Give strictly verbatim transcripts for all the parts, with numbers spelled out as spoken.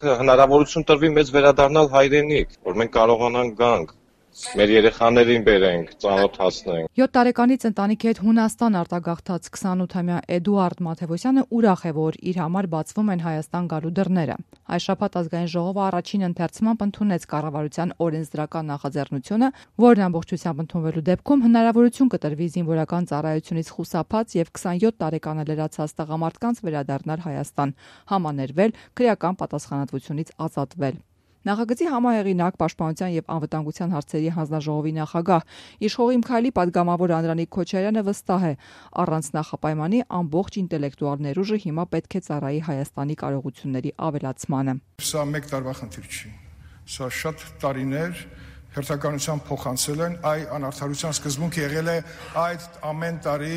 հնարավորություն տրվի մեզ վերադառնալ հայրենիք, որ մենք կարողանանք գանք, մեր երեխաներին բերենք, ծանոթացնենք։ յոթ տարեկանից ընտանիքի հետ Հունաստան արտագաղթած քսանութամյա Էդուարդ Մաթևոսյանը ուրախ է, որ իր համար բացվում են Հայաստան գալու դռները։ Այս շաբաթ ազգային ժողովը առաջին ընթերցմամբ ընդունեց կառավարության օրենսդրական նախաձեռնությունը, որն ամբողջությամբ ընդունվելու դեպքում հնարավորություն կտրվի զինվորական ծառայությունից խուսափած եւ քսանյոթ տարեկանը լրացած տղամարդկանց վերադառնալ Հայաստան, համաներվել, քրեական պատասխանատվությունից ազատվել։ Նախագծի համահեղինակ Պաշտպանության եւ անվտանգության հարցերի հանձնաժողովի նախագահ Իշխող Քայլի պատգամավոր Անդրանիկ Քոչարյանը վստահ է, առանց նախապայմանի ամբողջ ինտելեկտուալ ներուժը հիմա պետք է ծառայի Հայաստանի կարողությունների ավելացմանը։ Սա մեկ տարվա խնդիր չի։ Սա շատ տարիներ հերթականության փոխանցել են, այ անարդարության սկզբունքը եղել է այդ ամեն տարի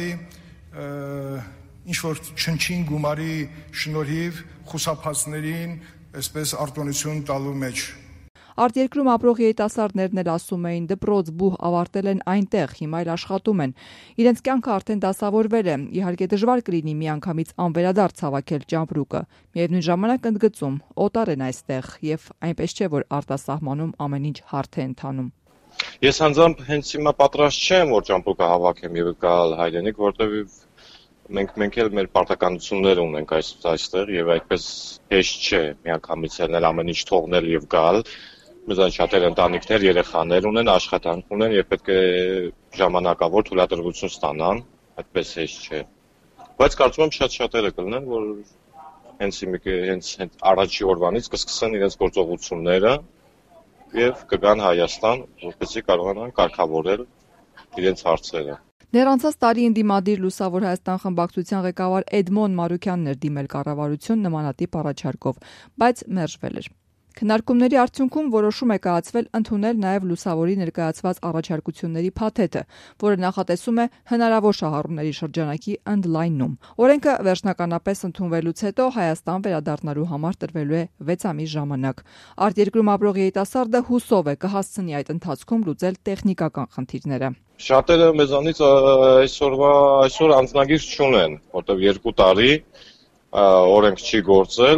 ինչ որ չնչին գումարի շնորհիվ խուսափածներին այսպես արտոնություն տալու մեջ։ Արտերկրում ապրող երիտասարդներն էլ ասում էին դպրոց բուհ ավարտել են այնտեղ, հիմա էլ աշխատում են։ Իրենց կյանքը արդեն դասավորվել է, իհարկե դժվար կլինի միանգամից անվերադարձ հավաքել ճամպրուկը։ Միևնույն ժամանակ ընդգծում, օտար են այստեղ եւ այնպես չէ, որ արտասահմանում ամեն ինչ հարթ է ընթանում։ Ես անձամբ հենց հիմա պատրաստ չեմ, որ ճամպրուկը հավաքեմ եւ գալ հայրենիք, որտեղ մենք մենք էլ մեր պարտականություններ ունենք այս այստեղ եւ այդպես հեշտ չէ միանգամից ելնել ամեն ինչ թողնել եւ գալ։ Մեզանից շատեր ընտանիքներ, երեխաներ ունեն, աշխատանք ունեն եւ պետք է ժամանակավոր թույլատրվություն ստանան, այդպես հեշտ չէ։ Բայց կարծում եմ շատ շատերը կլինեն, որ հենց հենց հենց առաջի օրվանից կսկսեն իրենց գործողությունները եւ կգան Հայաստան, որպեսզի կարողանան կարգավորել իրենց հարցերը։ Դեռ անցած տարի ընդդիմադիր Լուսավոր Հայաստան խմբակցության ղեկավար Էդմոն Մարուքյանն էր դիմել կառավարություն նմանատիպ առաջարկով, բայց մերժվել էր։ Քննարկումների արդյունքում որոշում է կայացվել ընդունել նաև Լուսավորի ներկայացված առաջարկությունների փաթեթը, որը նախատեսում է հնարավոր շահառուների շրջանակի ընդլայնում։ Օրենքը վերջնականապես ընդունվելուց հետո Հայաստան վերադառնալու համար տրվելու է վեց ամիս ժամանակ։ Արտերկրում ապրող երիտասարդը հուսով է կհասցնի այդ ընթացքում լուծել տեխնիկական խնդիրները։ Շատերը մեզանից այսօրվա այսօր անձնագիր չունեն, որտեղ երկու տարի օրենք չի գործել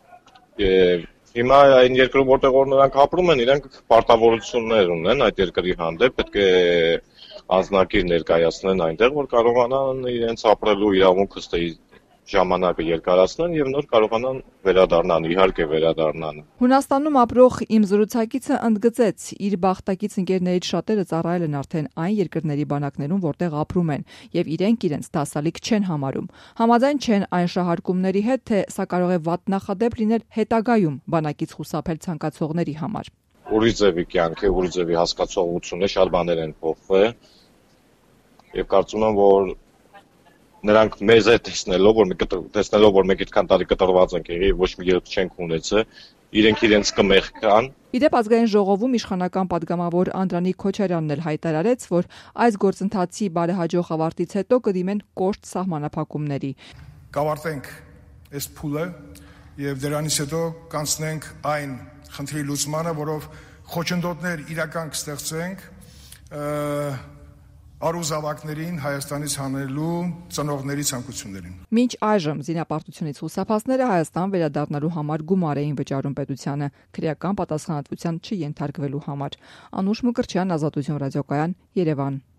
եւ հիմա այն երկրում որտեղ որ նրանք ապրում են, իրենք պարտավորություններ ունեն այդ երկրի հանդեպ, պետք է անձնագիր ներկայացնեն այնտեղ, որ կարողանան իրենց ապրելու իրավունքը ստեի ժամանակը երկարացնեն եւ նոր կարողանան վերադառնան, իհարկե վերադառնան։ Հունաստանում ապրող իմ զրուցակիցը ընդգծեց, իր բախտակից ընկերներից շատերը ծառայել են արդեն այն երկրների բանակներում, որտեղ ապրում են, եւ իրենք իրենց դասալիք չեն համարում։ Համաձայն չեն այն շահարկումների հետ, թե սա կարող է վատ նախադեպ լինել հետագայում բանակից խուսափել ցանկացողների համար։ Ուրիշ ձևի կյանք է, ուրիշ ձևի հասկացողություն է, շատ բաներ են փոխվել։ Եվ կարծում եմ, որ նրանք մեզ է տեսնելով, որ մենք տեսնելով, որ մենք այդքան տարի կտրված ենք եղել, ոչ մի երբ չենք ունեցել, իրենք իրենց կմեղքան։ Իդեպ ազգային ժողովում իշխանական պատգամավոր Անդրանիկ Քոչարյանն էլ հայտարարեց, որ այս գործընթացի բարեհաջող ավարտից հետո կդիմեն կոշտ սահմանափակումների։ Կավարտենք այս փուլը եւ դրանից հետո կանցնենք այն խնդրի լուծմանը, որով խոչընդոտներ իրական կստեղծենք արուզավակներին Հայաստանից հանելու ծնողների ցանկություններին։ Մինչ այժմ զինապարտությունից խուսափածները Հայաստան վերադառնալու համար գումար էին վճարում պետությանը, քրեական պատասխանատվության չենթարկվելու համար։ Անուշ Մկրտչյան, Ազատություն ռադիոկայան, Երևան։